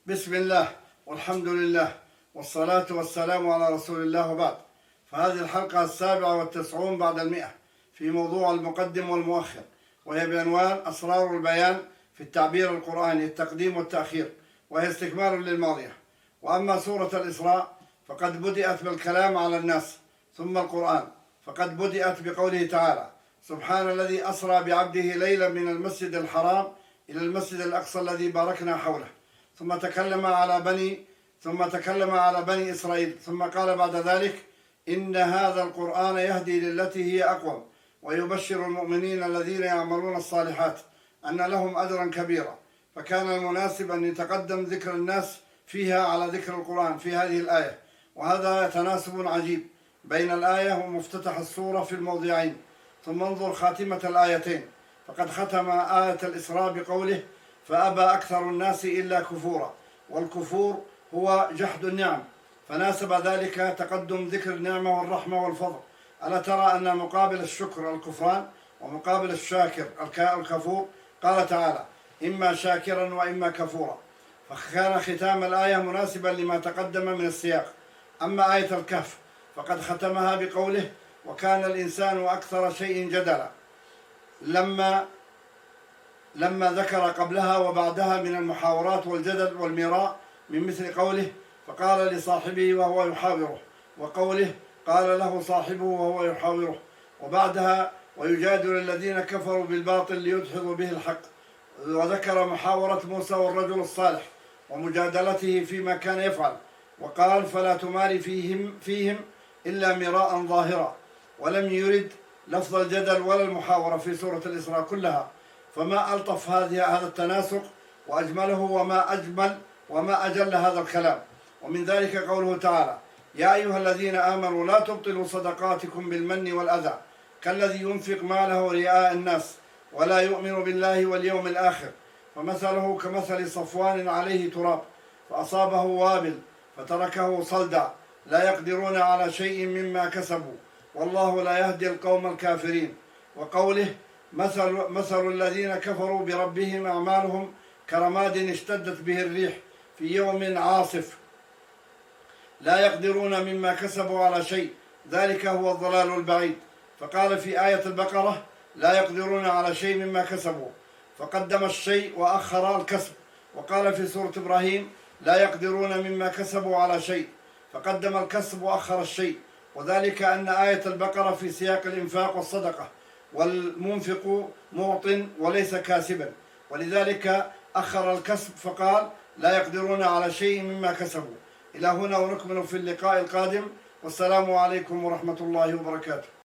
بسم الله والحمد لله والصلاة والسلام على رسول الله وبعد. فهذه الحلقة 97 بعد 100 في موضوع المقدم والمؤخر، وهي بعنوان أسرار البيان في التعبير القرآني، التقديم والتأخير، وهي استكمال للماضية. وأما سورة الإسراء فقد بدأت بالكلام على الناس، ثم القرآن فقد بدأت بقوله تعالى: سبحان الذي أسرى بعبده ليلا من المسجد الحرام إلى المسجد الأقصى الذي باركنا حوله. ثم تكلم على بني إسرائيل، ثم قال بعد ذلك: إن هذا القرآن يهدي للتي هي أقوم ويبشر المؤمنين الذين يعملون الصالحات أن لهم أجرا كبيرا. فكان المناسب أن يتقدم ذكر الناس فيها على ذكر القرآن في هذه الآية، وهذا تناسب عجيب بين الآية ومفتتح السورة في الموضعين. ثم انظر خاتمة الآيتين، فقد ختم آية الإسراء بقوله: فأبى أكثر الناس إلا كفورا، والكفور هو جحد النعم، فناسب ذلك تقدم ذكر النعمة والرحمة والفضل. ألا ترى أن مقابل الشكر الكفران، ومقابل الشاكر الكفور؟ قال تعالى: إما شاكرا وإما كفورا. فكان ختام الآية مناسبا لما تقدم من السياق. أما آية الكهف فقد ختمها بقوله: وكان الإنسان أكثر شيء جدلا، لما ذكر قبلها وبعدها من المحاورات والجدل والمراء، من مثل قوله: فقال لصاحبه وهو يحاوره، وقوله: قال له صاحبه وهو يحاوره، وبعدها: ويجادل الذين كفروا بالباطل ليدحضوا به الحق. وذكر محاورة موسى والرجل الصالح ومجادلته فيما كان يفعل، وقال: فلا تماري فيهم إلا مراء ظاهرا. ولم يرد لفظ الجدل ولا المحاورة في سورة الإسراء كلها. فما ألطف هذا التناسق وأجمله، وما أجل هذا الكلام. ومن ذلك قوله تعالى: يا أيها الذين آمنوا لا تبطلوا صدقاتكم بالمن والأذى كالذي ينفق ماله رئاء الناس ولا يؤمن بالله واليوم الآخر، فمثله كمثل صفوان عليه تراب فأصابه وابل فتركه صلدا، لا يقدرون على شيء مما كسبوا والله لا يهدي القوم الكافرين. وقوله: مثل الذين كفروا بربهم أعمالهم كرماد اشتدت به الريح في يوم عاصف لا يقدرون مما كسبوا على شيء، ذلك هو الضلال البعيد. فقال في آية البقرة: لا يقدرون على شيء مما كسبوا، فقدم الشيء وأخر الكسب. وقال في سورة إبراهيم: لا يقدرون مما كسبوا على شيء، فقدم الكسب وأخر الشيء. وذلك أن آية البقرة في سياق الإنفاق والصدقة، والمنفق معط وليس كاسبا، ولذلك أخر الكسب فقال: لا يقدرون على شيء مما كسبوا. إلى هنا، ونكمل في اللقاء القادم، والسلام عليكم ورحمة الله وبركاته.